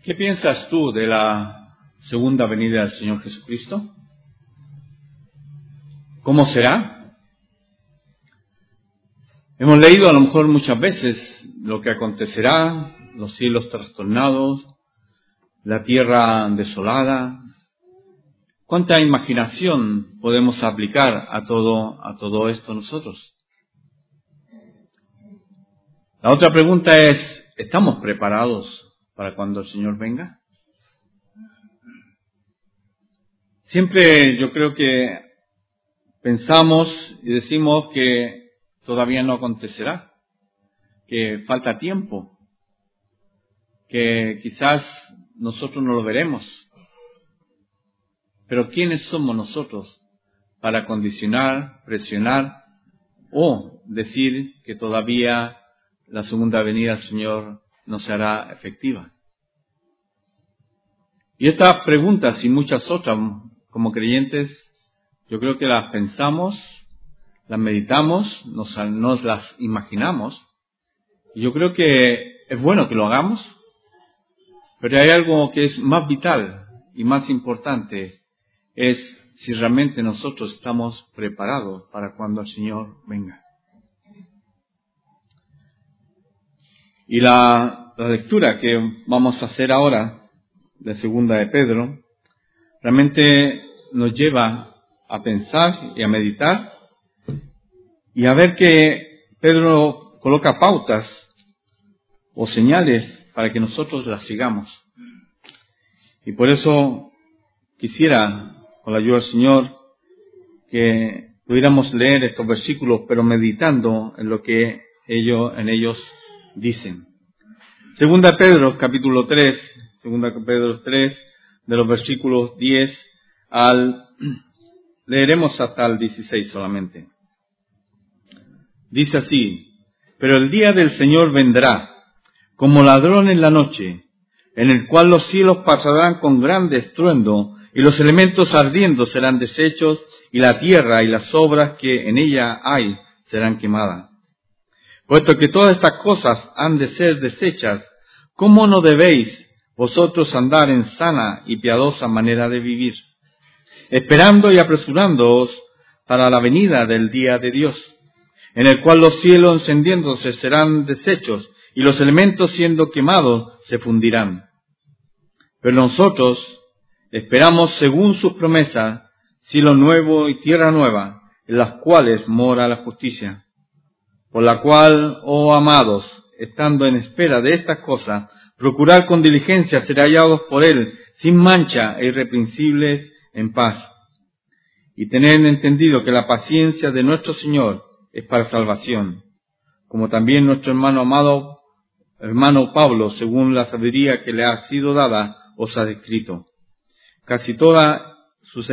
¿Qué piensas tú de la segunda venida del Señor Jesucristo? ¿Cómo será? Hemos leído a lo mejor muchas veces lo que acontecerá, los cielos trastornados, la tierra desolada. ¿Cuánta imaginación podemos aplicar a todo esto nosotros? La otra pregunta es, ¿estamos preparados para cuando el Señor venga? Siempre yo creo que pensamos y decimos que todavía no acontecerá, que falta tiempo, que quizás nosotros no lo veremos. Pero ¿quiénes somos nosotros para condicionar, presionar o decir que todavía la segunda venida del Señor no se hará efectiva? Y estas preguntas y muchas otras, como creyentes, yo creo que las pensamos, las meditamos, nos las imaginamos. Y yo creo que es bueno que lo hagamos, pero hay algo que es más vital y más importante, es si realmente nosotros estamos preparados para cuando el Señor venga. Y la lectura que vamos a hacer ahora, de segunda de Pedro, realmente nos lleva a pensar y a meditar y a ver que Pedro coloca pautas o señales para que nosotros las sigamos. Y por eso quisiera, con la ayuda del Señor, que pudiéramos leer estos versículos, pero meditando en lo que en ellos dicen. Segunda de Pedro, capítulo 3, segunda de Pedro 3, de los versículos 10 leeremos hasta el 16 solamente. Dice así: pero el día del Señor vendrá, como ladrón en la noche, en el cual los cielos pasarán con grande estruendo, y los elementos ardiendo serán deshechos, y la tierra y las obras que en ella hay serán quemadas. Puesto que todas estas cosas han de ser deshechas, ¿cómo no debéis vosotros andar en sana y piadosa manera de vivir, esperando y apresurándoos para la venida del día de Dios, en el cual los cielos encendiéndose serán deshechos, y los elementos siendo quemados se fundirán? Pero nosotros esperamos, según sus promesas, cielo nuevo y tierra nueva, en las cuales mora la justicia. Por la cual, oh amados, estando en espera de estas cosas, procurad con diligencia ser hallados por Él, sin mancha e irreprensibles, en paz. Y tened entendido que la paciencia de nuestro Señor es para salvación, como también nuestro hermano Pablo, según la sabiduría que le ha sido dada, os ha descrito. Casi en todas sus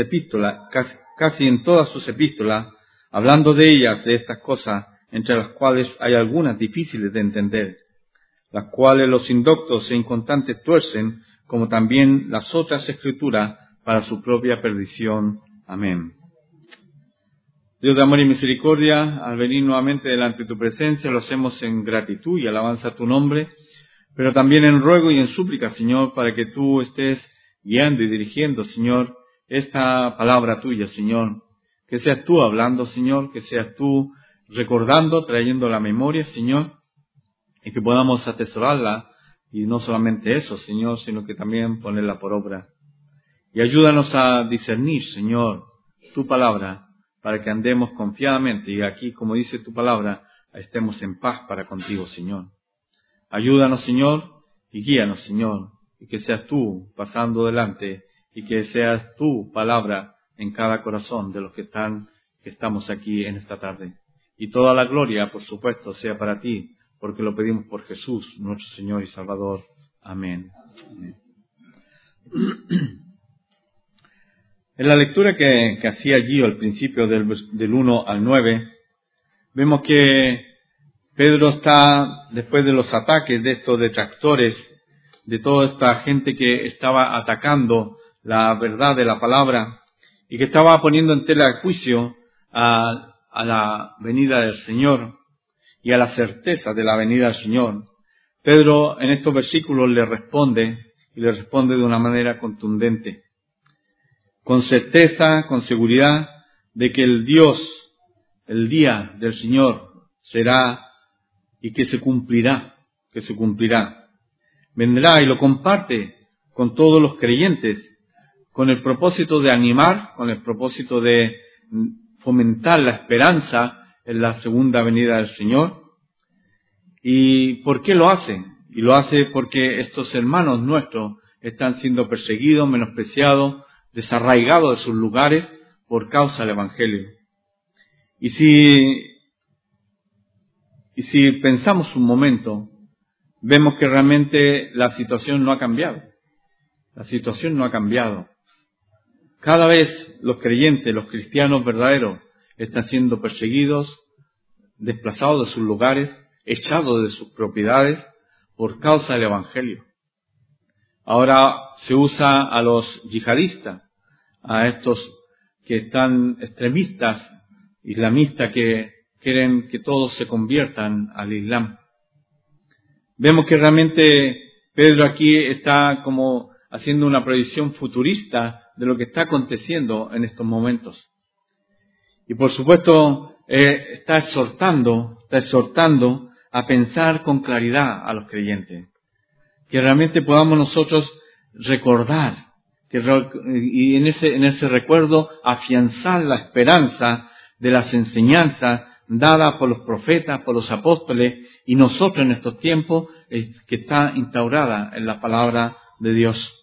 epístolas, hablando de ellas, de estas cosas, entre las cuales hay algunas difíciles de entender, las cuales los indoctos e inconstantes tuercen, como también las otras escrituras, para su propia perdición. Amén. Dios de amor y misericordia, al venir nuevamente delante de tu presencia, lo hacemos en gratitud y alabanza a tu nombre, pero también en ruego y en súplica, Señor, para que tú estés guiando y dirigiendo, Señor, esta palabra tuya, Señor. Que seas tú hablando, Señor, que seas tú recordando, trayendo la memoria, Señor, y que podamos atesorarla, y no solamente eso, Señor, sino que también ponerla por obra. Y ayúdanos a discernir, Señor, tu palabra, para que andemos confiadamente, y aquí, como dice tu palabra, estemos en paz para contigo, Señor. Ayúdanos, Señor, y guíanos, Señor, y que seas tú pasando delante, y que seas tu palabra en cada corazón de los que estamos aquí en esta tarde. Y toda la gloria, por supuesto, sea para ti, porque lo pedimos por Jesús, nuestro Señor y Salvador. Amén. Amén. En la lectura que hacía allí al principio del 1 al 9, vemos que Pedro está, después de los ataques de estos detractores, de toda esta gente que estaba atacando la verdad de la palabra y que estaba poniendo en tela de juicio a la venida del Señor y a la certeza de la venida del Señor. Pedro en estos versículos le responde y le responde de una manera contundente, con certeza, con seguridad, de que el día del Señor será y que se cumplirá. Vendrá y lo comparte con todos los creyentes, con el propósito de animar, con el propósito de fomentar la esperanza en la segunda venida del Señor. ¿Y por qué lo hace? Y lo hace porque estos hermanos nuestros están siendo perseguidos, menospreciados, desarraigados de sus lugares por causa del Evangelio. Y si pensamos un momento, vemos que realmente la situación no ha cambiado. La situación no ha cambiado. Cada vez los creyentes, los cristianos verdaderos, están siendo perseguidos, desplazados de sus lugares, echados de sus propiedades por causa del Evangelio. Ahora se usa a los yihadistas, a estos que están extremistas, islamistas, que quieren que todos se conviertan al Islam. Vemos que realmente Pedro aquí está como haciendo una predicción futurista de lo que está aconteciendo en estos momentos. Y por supuesto está exhortando a pensar con claridad a los creyentes. Que realmente podamos nosotros recordar y en ese recuerdo afianzar la esperanza de las enseñanzas dadas por los profetas, por los apóstoles y nosotros en estos tiempos que está instaurada en la palabra de Dios.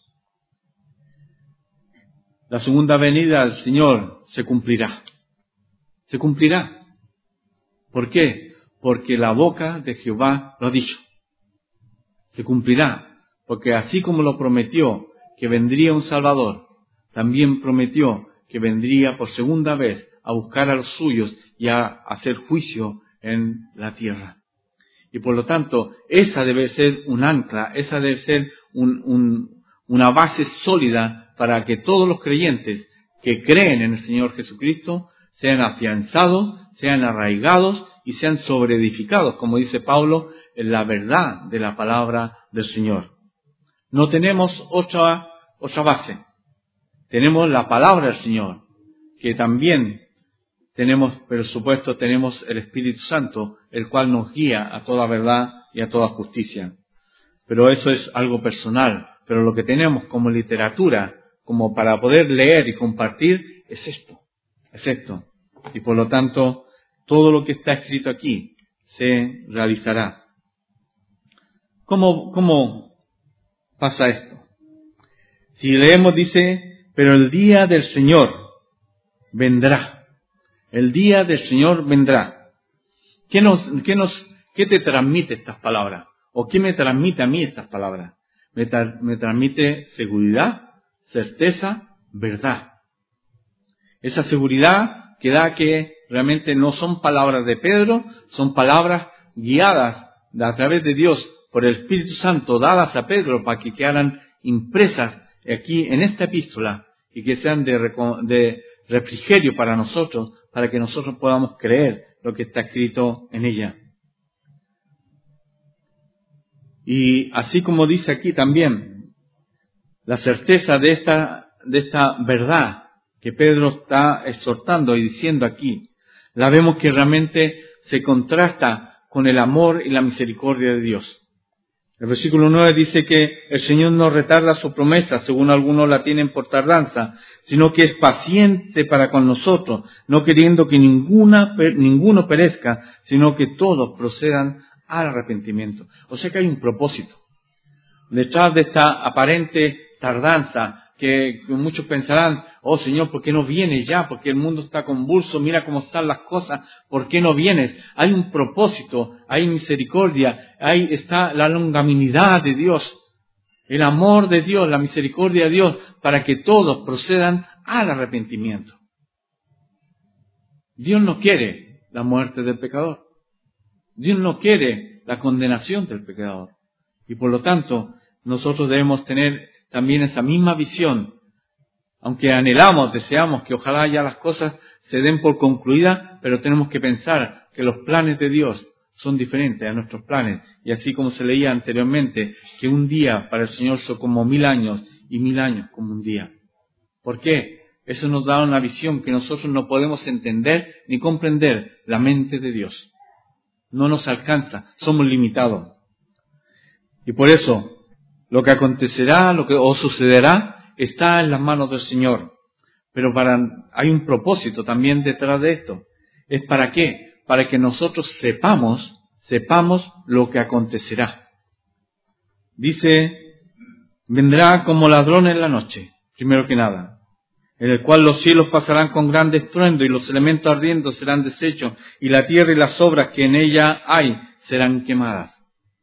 La segunda venida del Señor se cumplirá. Se cumplirá. ¿Por qué? Porque la boca de Jehová lo ha dicho. Se cumplirá, porque así como lo prometió que vendría un Salvador, también prometió que vendría por segunda vez a buscar a los suyos y a hacer juicio en la tierra. Y por lo tanto, esa debe ser un ancla, esa debe ser una base sólida para que todos los creyentes que creen en el Señor Jesucristo sean afianzados, sean arraigados y sean sobreedificados, como dice Pablo, en la verdad de la palabra del Señor. No tenemos otra base. Tenemos la palabra del Señor, que también tenemos, por supuesto, tenemos el Espíritu Santo, el cual nos guía a toda verdad y a toda justicia. Pero eso es algo personal. Pero lo que tenemos como literatura, como para poder leer y compartir, es esto. Y por lo tanto, todo lo que está escrito aquí se realizará. ¿Cómo pasa esto? Si leemos, dice, pero el día del Señor vendrá. El día del Señor vendrá. ¿Qué te transmite estas palabras? ¿O qué me transmite a mí estas palabras? Me transmite seguridad, certeza, verdad. Esa seguridad que da que realmente no son palabras de Pedro, son palabras guiadas a través de Dios por el Espíritu Santo, dadas a Pedro para que quedaran impresas aquí en esta epístola y que sean de refrigerio para nosotros, para que nosotros podamos creer lo que está escrito en ella. Y así como dice aquí también, la certeza de esta verdad que Pedro está exhortando y diciendo aquí, la vemos que realmente se contrasta con el amor y la misericordia de Dios. El versículo 9 dice que el Señor no retarda su promesa, según algunos la tienen por tardanza, sino que es paciente para con nosotros, no queriendo que ninguno perezca, sino que todos procedan al arrepentimiento. O sea que hay un propósito. Detrás de esta aparente tardanza, que muchos pensarán, oh Señor, ¿por qué no vienes ya? Porque el mundo está convulso, mira cómo están las cosas, ¿por qué no vienes? Hay un propósito, hay misericordia, ahí está la longanimidad de Dios, el amor de Dios, la misericordia de Dios, para que todos procedan al arrepentimiento. Dios no quiere la muerte del pecador. Dios no quiere la condenación del pecador. Y por lo tanto, nosotros debemos tener también esa misma visión, aunque anhelamos, deseamos que ojalá ya las cosas se den por concluidas, pero tenemos que pensar que los planes de Dios son diferentes a nuestros planes. Y así como se leía anteriormente, que un día para el Señor son como 1000 años y 1000 años como un día. ¿Por qué? Eso nos da una visión que nosotros no podemos entender ni comprender la mente de Dios. No nos alcanza, somos limitados. Y por eso, lo que acontecerá, lo que os sucederá, está en las manos del Señor. Pero hay un propósito también detrás de esto. ¿Es para qué? Para que nosotros sepamos lo que acontecerá. Dice, vendrá como ladrón en la noche, primero que nada, en el cual los cielos pasarán con gran estruendo y los elementos ardiendo serán deshechos y la tierra y las obras que en ella hay serán quemadas.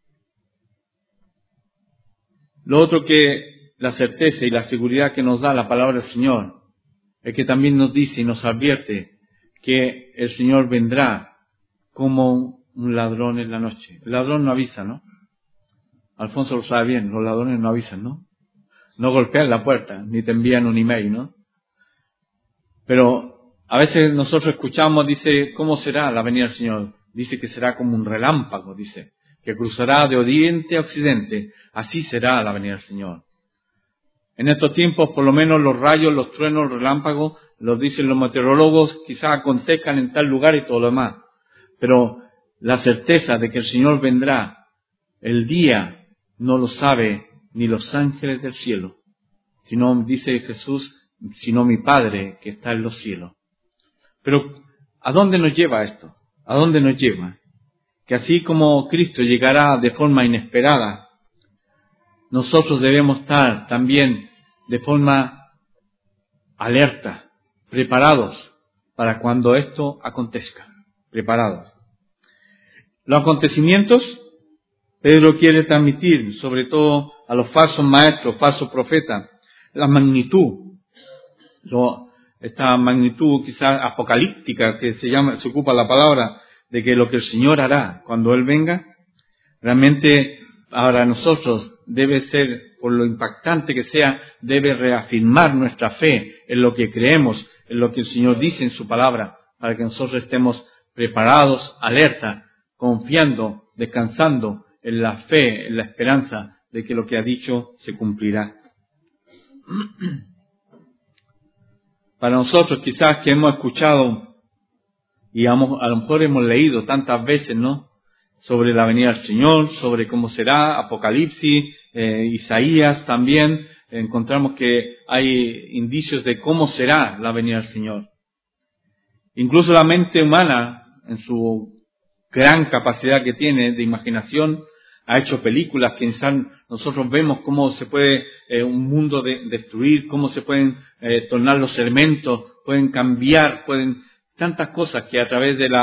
Lo otro que la certeza y la seguridad que nos da la palabra del Señor es que también nos dice y nos advierte que el Señor vendrá como un ladrón en la noche. El ladrón no avisa, ¿no? Alfonso lo sabe bien, los ladrones no avisan, ¿no? No golpean la puerta, ni te envían un email, ¿no? Pero a veces nosotros escuchamos, dice, ¿cómo será la venida del Señor? Dice que será como un relámpago, dice, que cruzará de oriente a occidente. Así será la venida del Señor. En estos tiempos, por lo menos los rayos, los truenos, los relámpagos, los dicen los meteorólogos, quizás acontezcan en tal lugar y todo lo demás. Pero la certeza de que el Señor vendrá, el día, no lo sabe ni los ángeles del cielo, sino, dice Jesús, sino mi Padre que está en los cielos. Pero, ¿a dónde nos lleva esto? ¿A dónde nos lleva? Que así como Cristo llegará de forma inesperada, nosotros debemos estar también de forma alerta, preparados para cuando esto acontezca. Preparados. Los acontecimientos, Pedro quiere transmitir, sobre todo a los falsos maestros, falsos profetas, la magnitud, esta magnitud quizás apocalíptica que se ocupa la palabra, de que lo que el Señor hará cuando Él venga, realmente para nosotros debe ser, por lo impactante que sea, debe reafirmar nuestra fe en lo que creemos, en lo que el Señor dice en su palabra, para que nosotros estemos preparados, alerta, confiando, descansando en la fe, en la esperanza de que lo que ha dicho se cumplirá. Para nosotros quizás que hemos escuchado y a lo mejor hemos leído tantas veces, ¿no?, sobre la venida del Señor, sobre cómo será, Apocalipsis, Isaías también, encontramos que hay indicios de cómo será la venida del Señor. Incluso la mente humana, en su gran capacidad que tiene de imaginación, ha hecho películas que nosotros vemos cómo se puede un mundo destruir, cómo se pueden tornar los elementos, pueden cambiar, tantas cosas que a través de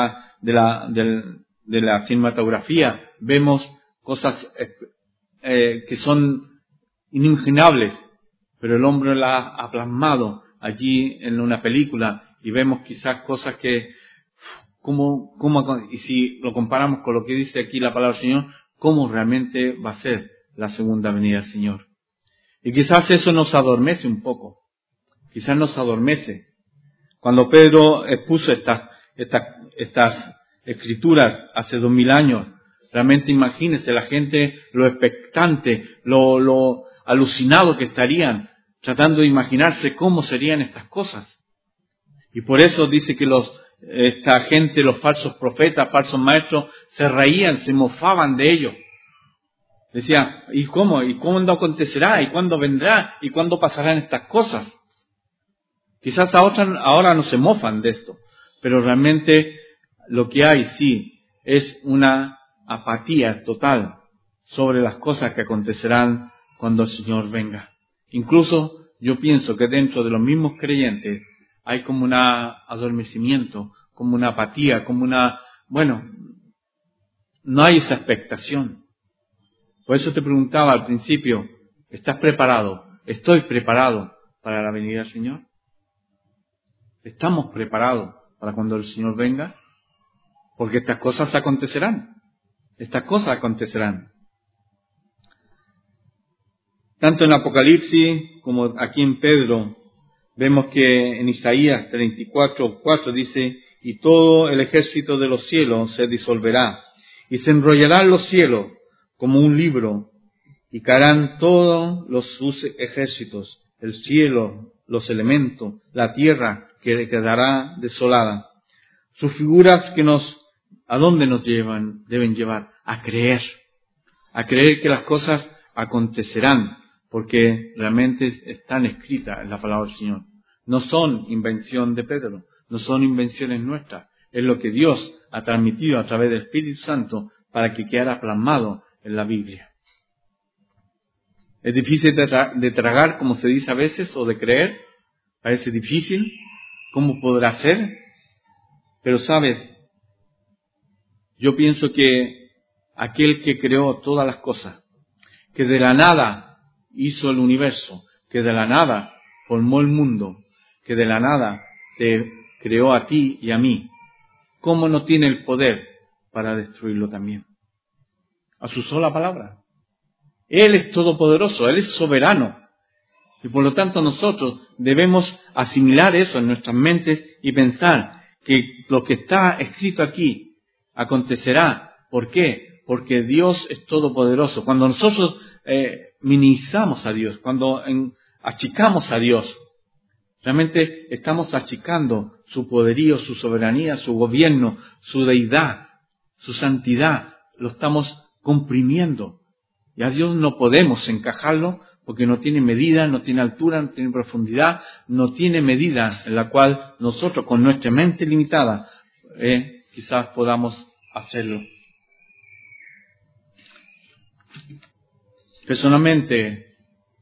la cinematografía vemos cosas que son inimaginables, pero el hombre las ha plasmado allí en una película y vemos quizás cosas que, y si lo comparamos con lo que dice aquí la palabra del Señor, cómo realmente va a ser la segunda venida del Señor. Y quizás eso nos adormece un poco, quizás nos adormece. Cuando Pedro expuso estas escrituras hace 2000 años, realmente imagínense la gente, lo expectante, lo alucinado que estarían, tratando de imaginarse cómo serían estas cosas. Y por eso dice que esta gente, los falsos profetas, falsos maestros, se reían, se mofaban de ellos. Decían, ¿y cómo? ¿Y cuándo acontecerá? ¿Y cuándo vendrá? ¿Y cuándo pasarán estas cosas? Quizás ahora no se mofan de esto, pero realmente lo que hay sí es una apatía total sobre las cosas que acontecerán cuando el Señor venga. Incluso yo pienso que dentro de los mismos creyentes hay como un adormecimiento, como una apatía, no hay esa expectación. Por eso te preguntaba al principio, ¿estás preparado? ¿Estoy preparado para la venida del Señor? ¿Estamos preparados para cuando el Señor venga? Porque estas cosas acontecerán. Estas cosas acontecerán. Tanto en Apocalipsis como aquí en Pedro, vemos que en Isaías 34:4 dice, y todo el ejército de los cielos se disolverá, y se enrollarán los cielos como un libro, y caerán todos sus ejércitos, el cielo, los elementos, la tierra que quedará desolada. Sus figuras ¿a dónde nos llevan? Deben llevar a creer que las cosas acontecerán, porque realmente están escritas en la palabra del Señor. No son invención de Pedro, no son invenciones nuestras, es lo que Dios ha transmitido a través del Espíritu Santo para que quedara plasmado en la Biblia. Es difícil de tragar, como se dice a veces, o de creer, parece difícil, ¿cómo podrá ser? Pero sabes, yo pienso que aquel que creó todas las cosas, que de la nada hizo el universo, que de la nada formó el mundo, que de la nada te creó a ti y a mí, ¿cómo no tiene el poder para destruirlo también? A su sola palabra. Él es todopoderoso, Él es soberano. Y por lo tanto nosotros debemos asimilar eso en nuestras mentes y pensar que lo que está escrito aquí acontecerá. ¿Por qué? Porque Dios es todopoderoso. Cuando nosotros minimizamos a Dios, cuando achicamos a Dios, realmente estamos achicando su poderío, su soberanía, su gobierno, su deidad, su santidad. Lo estamos comprimiendo. Y a Dios no podemos encajarlo porque no tiene medida, no tiene altura, no tiene profundidad, no tiene medida en la cual nosotros con nuestra mente limitada quizás podamos hacerlo. Personalmente,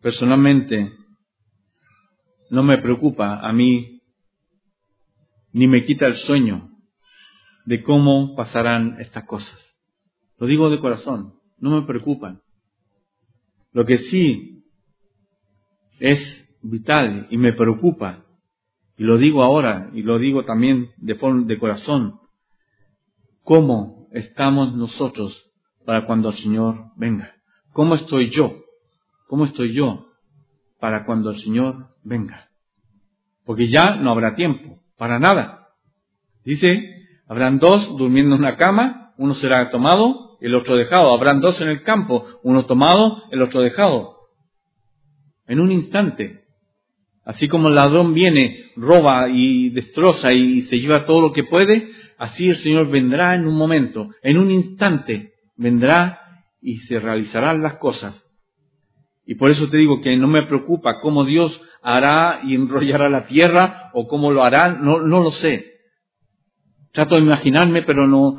no me preocupa a mí, ni me quita el sueño de cómo pasarán estas cosas. Lo digo de corazón, no me preocupan. Lo que sí es vital y me preocupa, y lo digo ahora, y lo digo también de corazón, ¿cómo estamos nosotros para cuando el Señor venga? ¿Cómo estoy yo? ¿Cómo estoy yo para cuando el Señor venga? Porque ya no habrá tiempo, para nada. Dice, habrán dos durmiendo en una cama, uno será tomado, el otro dejado. Habrán dos en el campo, uno tomado, el otro dejado. En un instante. Así como el ladrón viene, roba y destroza y se lleva todo lo que puede, así el Señor vendrá en un momento, en un instante, vendrá y se realizarán las cosas. Y por eso te digo que no me preocupa cómo Dios hará y enrollará la tierra o cómo lo hará, no lo sé. Trato de imaginarme, pero no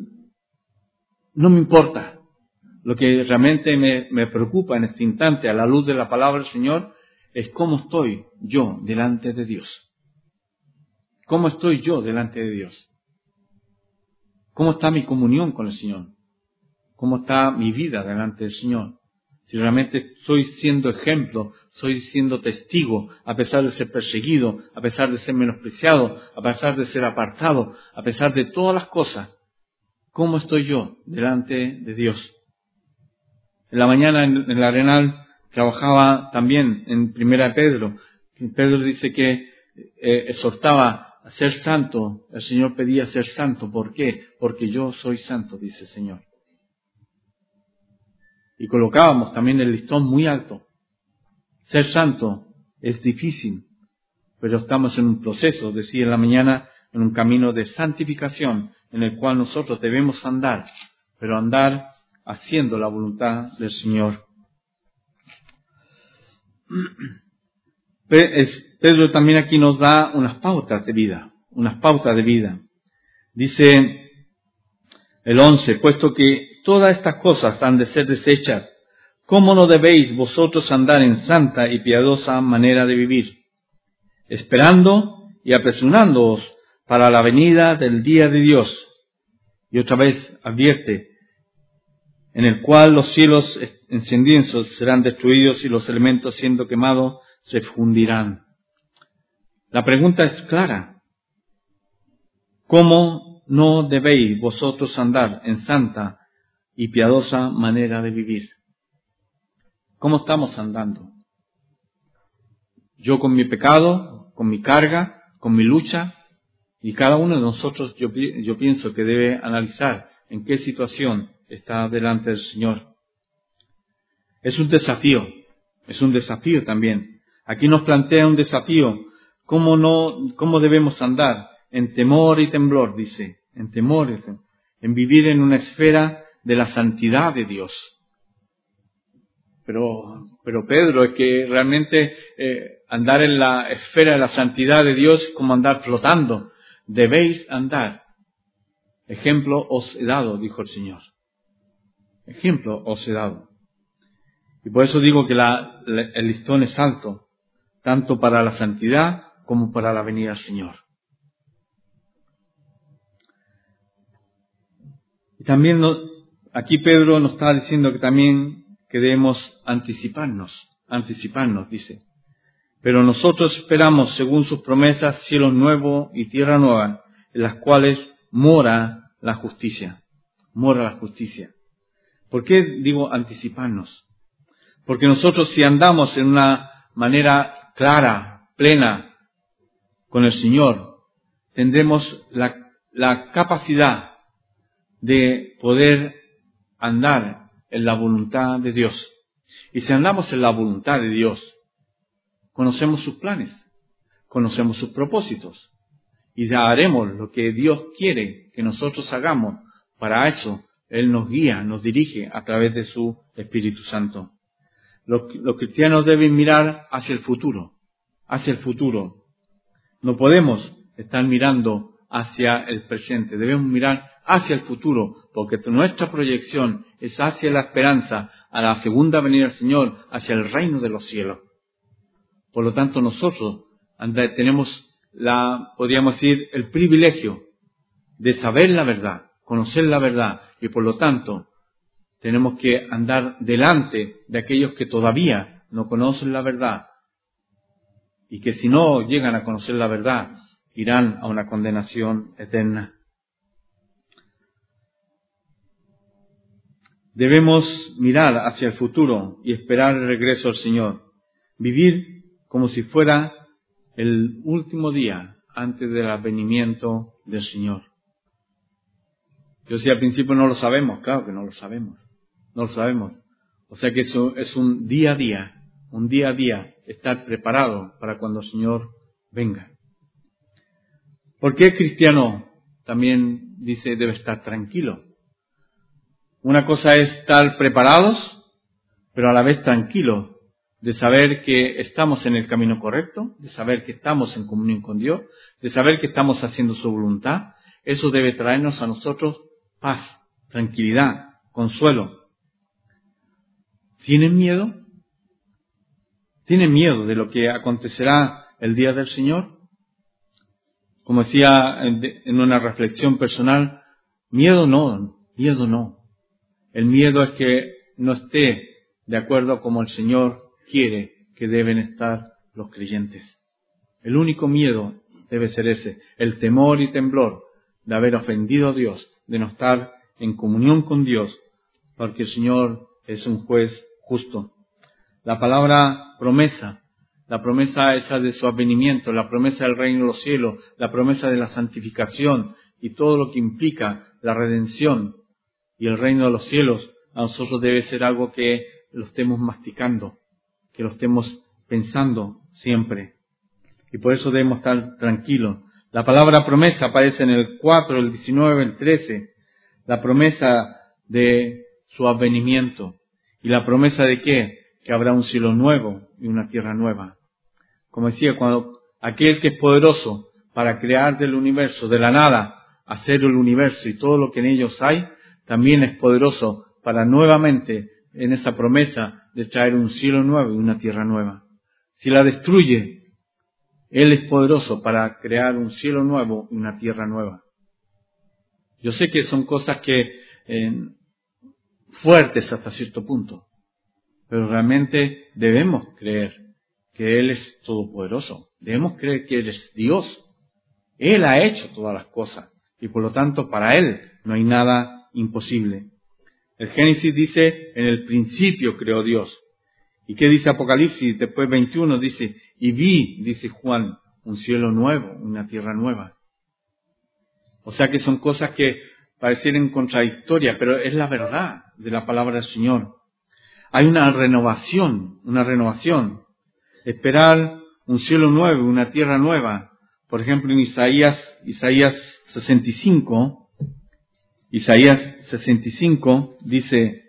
me importa. Lo que realmente me preocupa en este instante, a la luz de la palabra del Señor, es cómo estoy yo delante de Dios. ¿Cómo estoy yo delante de Dios? ¿Cómo está mi comunión con el Señor? ¿Cómo está mi vida delante del Señor? Si realmente estoy siendo ejemplo, estoy siendo testigo, a pesar de ser perseguido, a pesar de ser menospreciado, a pesar de ser apartado, a pesar de todas las cosas, ¿cómo estoy yo delante de Dios? En la mañana en el Arenal trabajaba también en Primera Pedro. Pedro dice que exhortaba a ser santo. El Señor pedía ser santo. ¿Por qué? Porque yo soy santo, dice el Señor. Y colocábamos también el listón muy alto. Ser santo es difícil, pero estamos en un proceso, decía en la mañana, en un camino de santificación en el cual nosotros debemos andar, pero andar haciendo la voluntad del Señor. Pedro también aquí nos da unas pautas de vida. Dice el 11, puesto que todas estas cosas han de ser deshechas, ¿cómo no debéis vosotros andar en santa y piadosa manera de vivir? Esperando y apresurándoos para la venida del día de Dios. Y otra vez advierte, en el cual los cielos encendidos serán destruidos y los elementos siendo quemados se fundirán. La pregunta es clara. ¿Cómo no debéis vosotros andar en santa y piadosa manera de vivir? ¿Cómo estamos andando? Yo con mi pecado, con mi carga, con mi lucha, y cada uno de nosotros yo pienso que debe analizar en qué situación está delante del Señor. Es un desafío también. Aquí nos plantea un desafío, cómo debemos andar en temor y temblor, dice, en vivir en una esfera de la santidad de Dios. Pero Pedro, es que realmente andar en la esfera de la santidad de Dios es como andar flotando. Debéis andar. Ejemplo os he dado, dijo el Señor. Ejemplo os he dado. Y por eso digo que el listón es alto, tanto para la santidad como para la venida del Señor. Y también aquí Pedro nos está diciendo que también que debemos anticiparnos, dice. Pero nosotros esperamos, según sus promesas, cielos nuevos y tierra nueva, en las cuales mora la justicia. ¿Por qué digo anticiparnos? Porque nosotros, si andamos en una manera clara, plena, con el Señor, tendremos la capacidad de poder andar en la voluntad de Dios. Y si andamos en la voluntad de Dios, conocemos sus planes, conocemos sus propósitos, y ya haremos lo que Dios quiere que nosotros hagamos. Para eso, Él nos guía, nos dirige a través de su Espíritu Santo. Los cristianos deben mirar hacia el futuro. No podemos estar mirando hacia el presente, debemos mirar hacia el futuro, porque nuestra proyección es hacia la esperanza, a la segunda venida del Señor, hacia el reino de los cielos. Por lo tanto, nosotros tenemos podríamos decir, el privilegio de saber la verdad, conocer la verdad, y por lo tanto, tenemos que andar delante de aquellos que todavía no conocen la verdad, y que si no llegan a conocer la verdad, irán a una condenación eterna. Debemos mirar hacia el futuro y esperar el regreso del Señor. Vivir como si fuera el último día antes del advenimiento del Señor. Yo decía al principio, no lo sabemos. Claro que no lo sabemos. O sea que eso es un día a día, estar preparado para cuando el Señor venga. ¿Por qué el cristiano también dice debe estar tranquilo? Una cosa es estar preparados, pero a la vez tranquilos, de saber que estamos en el camino correcto, de saber que estamos en comunión con Dios, de saber que estamos haciendo su voluntad. Eso debe traernos a nosotros paz, tranquilidad, consuelo. ¿Tienen miedo? ¿Tienen miedo de lo que acontecerá el día del Señor? Como decía en una reflexión personal, miedo no. El miedo es que no esté de acuerdo como el Señor quiere que deben estar los creyentes. El único miedo debe ser ese, el temor y temblor de haber ofendido a Dios, de no estar en comunión con Dios, porque el Señor es un juez justo. La palabra promesa, la promesa esa de su advenimiento, la promesa del reino de los cielos, la promesa de la santificación y todo lo que implica la redención y el reino de los cielos, a nosotros debe ser algo que lo estemos masticando, que lo estemos pensando siempre. Y por eso debemos estar tranquilos. La palabra promesa aparece en el 4, el 19, el 13. La promesa de su advenimiento. ¿Y la promesa de qué? Que habrá un cielo nuevo y una tierra nueva. Como decía, cuando aquel que es poderoso para crear del universo, de la nada, hacer el universo y todo lo que en ellos hay, también es poderoso para nuevamente, en esa promesa, de traer un cielo nuevo y una tierra nueva. Si la destruye, Él es poderoso para crear un cielo nuevo y una tierra nueva. Yo sé que son cosas que fuertes hasta cierto punto, pero realmente debemos creer que Él es todopoderoso. Debemos creer que Él es Dios. Él ha hecho todas las cosas y por lo tanto para Él no hay nada imposible. El Génesis dice, en el principio creó Dios. ¿Y qué dice Apocalipsis? Después 21 dice, y vi, dice Juan, un cielo nuevo, una tierra nueva. O sea que son cosas que parecieran contradictorias, pero es la verdad de la palabra del Señor. Hay una renovación. Esperar un cielo nuevo, una tierra nueva. Por ejemplo, en Isaías 65 dice,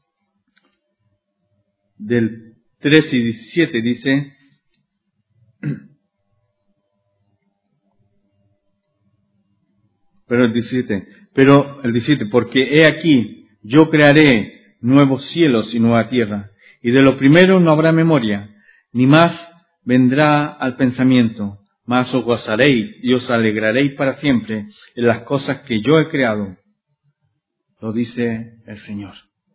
del 13 y 17 dice, pero el 17, porque he aquí, yo crearé nuevos cielos y nueva tierra, y de lo primero no habrá memoria, ni más vendrá al pensamiento, mas os gozaréis y os alegraréis para siempre en las cosas que yo he creado. Lo dice el Señor.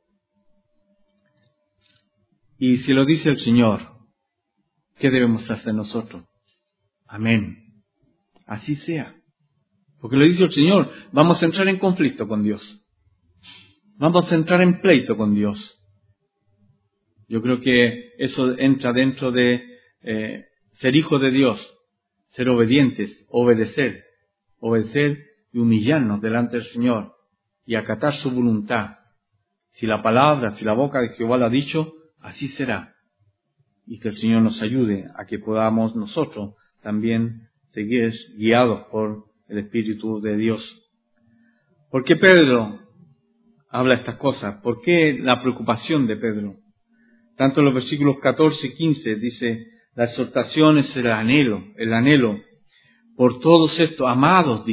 Y si lo dice el Señor, ¿qué debemos hacer nosotros? Amén. Así sea. Porque lo dice el Señor, vamos a entrar en conflicto con Dios. Vamos a entrar en pleito con Dios. Yo creo que eso entra dentro de ser hijo de Dios, ser obedientes, obedecer y humillarnos delante del Señor y acatar su voluntad. Si la palabra, si la boca de Jehová lo ha dicho, así será. Y que el Señor nos ayude a que podamos nosotros también seguir guiados por el Espíritu de Dios. ¿Por qué Pedro habla estas cosas? ¿Por qué la preocupación de Pedro? Tanto en los versículos 14 y 15 dice, la exhortación es el anhelo. Por todos estos, amados,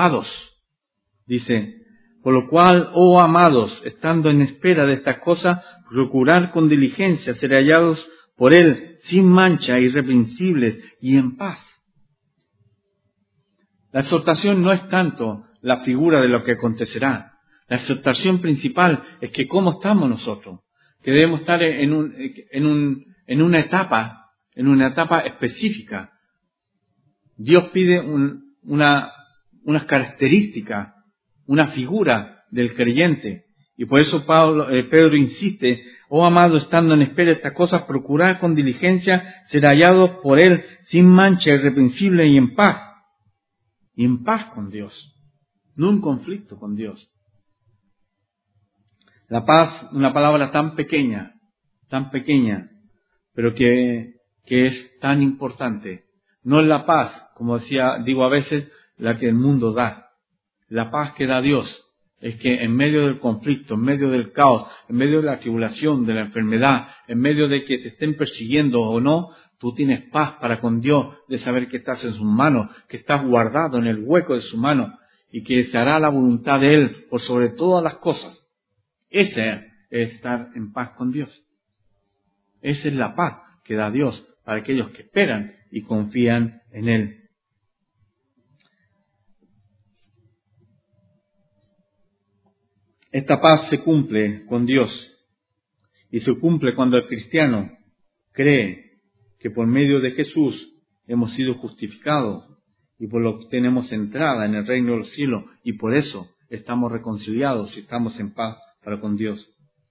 dice, por lo cual, oh amados, estando en espera de estas cosas, procurar con diligencia ser hallados por Él, sin mancha, irreprensibles y en paz. La exhortación no es tanto la figura de lo que acontecerá. La exhortación principal es que cómo estamos nosotros, que debemos estar en una etapa específica. Dios pide unas características, una figura del creyente. Y por eso Pedro insiste, oh amado, estando en espera de estas cosas, procurar con diligencia ser hallados por Él sin mancha, irreprensible y en paz. Y en paz con Dios, no en conflicto con Dios. La paz, una palabra tan pequeña, pero que es tan importante. No es la paz, como digo a veces, la que el mundo da. La paz que da Dios es que en medio del conflicto, en medio del caos, en medio de la tribulación, de la enfermedad, en medio de que te estén persiguiendo o no, tú tienes paz para con Dios de saber que estás en sus manos, que estás guardado en el hueco de su mano y que se hará la voluntad de Él por sobre todas las cosas. Ese es estar en paz con Dios. Esa es la paz que da Dios para aquellos que esperan y confían en Él. Esta paz se cumple con Dios y se cumple cuando el cristiano cree que por medio de Jesús hemos sido justificados y por lo que tenemos entrada en el reino de los cielos y por eso estamos reconciliados y estamos en paz para con Dios.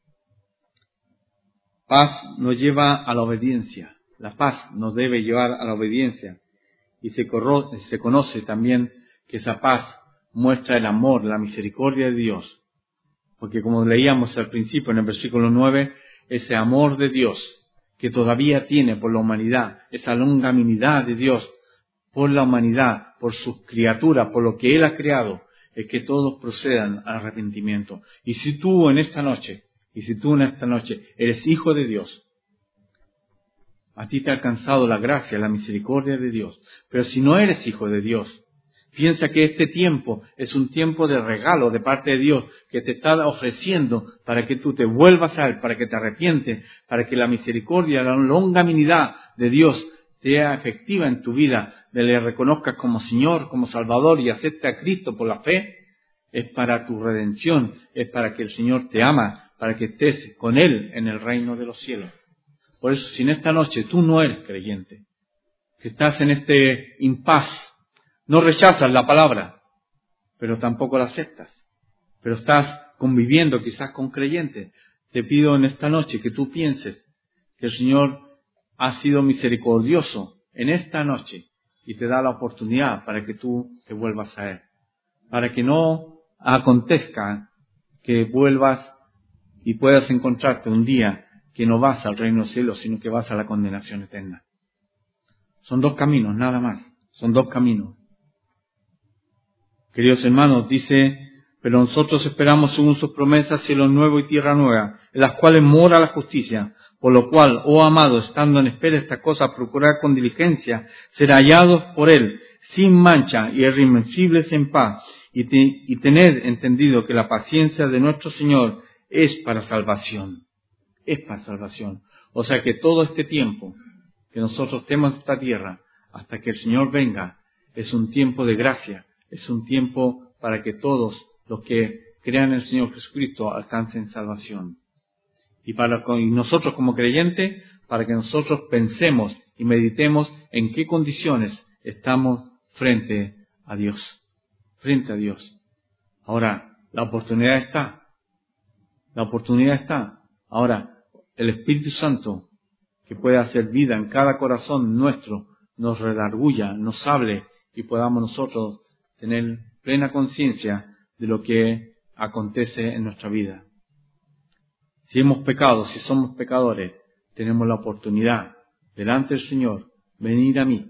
Paz nos lleva a la obediencia. La paz nos debe llevar a la obediencia y se conoce también que esa paz muestra el amor, la misericordia de Dios. Porque como leíamos al principio en el versículo 9, ese amor de Dios que todavía tiene por la humanidad, esa longanimidad de Dios por la humanidad, por sus criaturas, por lo que Él ha creado, es que todos procedan al arrepentimiento. Y si tú en esta noche eres hijo de Dios, a ti te ha alcanzado la gracia, la misericordia de Dios. Pero si no eres hijo de Dios, piensa que este tiempo es un tiempo de regalo de parte de Dios que te está ofreciendo para que tú te vuelvas a Él, para que te arrepientes, para que la misericordia, la longanimidad de Dios sea efectiva en tu vida, de le reconozcas como Señor, como Salvador y acepte a Cristo por la fe. Es para tu redención, es para que el Señor te ama, para que estés con Él en el reino de los cielos. Por eso, si en esta noche tú no eres creyente, que estás en este impas, no rechazas la palabra, pero tampoco la aceptas, pero estás conviviendo quizás con creyentes, te pido en esta noche que tú pienses que el Señor ha sido misericordioso en esta noche y te da la oportunidad para que tú te vuelvas a Él. Para que no acontezca que vuelvas y puedas encontrarte un día que no vas al reino de los cielos, sino que vas a la condenación eterna. Son 2 caminos, nada más. Son 2 caminos. Queridos hermanos, dice, pero nosotros esperamos según sus promesas cielos nuevos y tierra nueva, en las cuales mora la justicia. Por lo cual, oh amado, estando en espera de esta cosa, procurar con diligencia ser hallados por Él, sin mancha y irreprensibles en paz, y tener entendido que la paciencia de nuestro Señor es para salvación. Es para salvación. O sea que todo este tiempo que nosotros tenemos en esta tierra, hasta que el Señor venga, es un tiempo de gracia, es un tiempo para que todos los que crean en el Señor Jesucristo alcancen salvación. Y nosotros como creyentes, para que nosotros pensemos y meditemos en qué condiciones estamos frente a Dios. Frente a Dios. Ahora, la oportunidad está. La oportunidad está. Ahora, el Espíritu Santo, que puede hacer vida en cada corazón nuestro, nos redarguya, nos hable y podamos nosotros tener plena conciencia de lo que acontece en nuestra vida. Si hemos pecado, si somos pecadores, tenemos la oportunidad delante del Señor, venid a mí,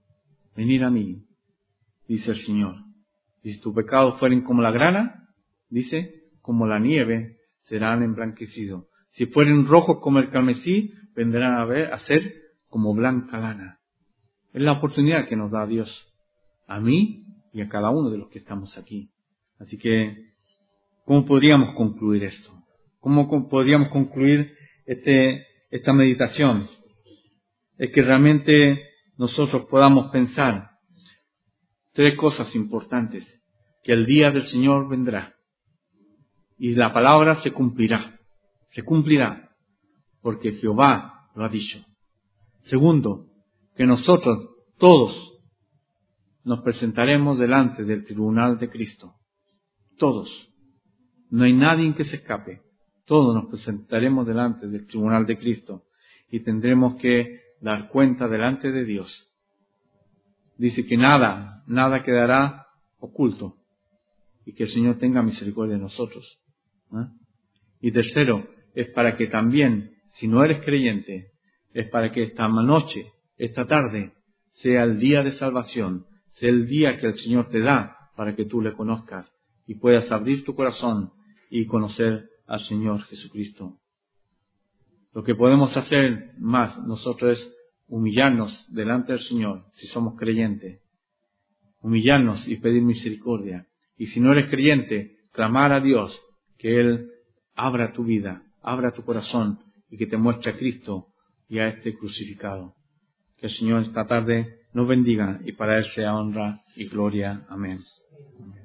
dice el Señor. Y si tus pecados fueren como la grana, dice, como la nieve, serán emblanquecidos. Si fueren rojos como el carmesí, vendrán a ser como blanca lana. Es la oportunidad que nos da Dios, a mí y a cada uno de los que estamos aquí. Así que, ¿cómo podríamos concluir esto? ¿Cómo podríamos concluir esta meditación? Es que realmente nosotros podamos pensar 3 cosas importantes. Que el día del Señor vendrá. Y la palabra se cumplirá. Se cumplirá. Porque Jehová lo ha dicho. Segundo, que nosotros todos nos presentaremos delante del tribunal de Cristo. Todos. No hay nadie que se escape. Todos nos presentaremos delante del tribunal de Cristo y tendremos que dar cuenta delante de Dios. Dice que nada quedará oculto y que el Señor tenga misericordia de nosotros. Y tercero, es para que también, si no eres creyente, es para que esta noche, esta tarde, sea el día de salvación, sea el día que el Señor te da para que tú le conozcas y puedas abrir tu corazón y conocer al Señor Jesucristo. Lo que podemos hacer más nosotros es humillarnos delante del Señor, si somos creyentes. Humillarnos y pedir misericordia. Y si no eres creyente, clamar a Dios que Él abra tu vida, abra tu corazón y que te muestre a Cristo y a este crucificado. Que el Señor esta tarde nos bendiga y para Él sea honra y gloria. Amén.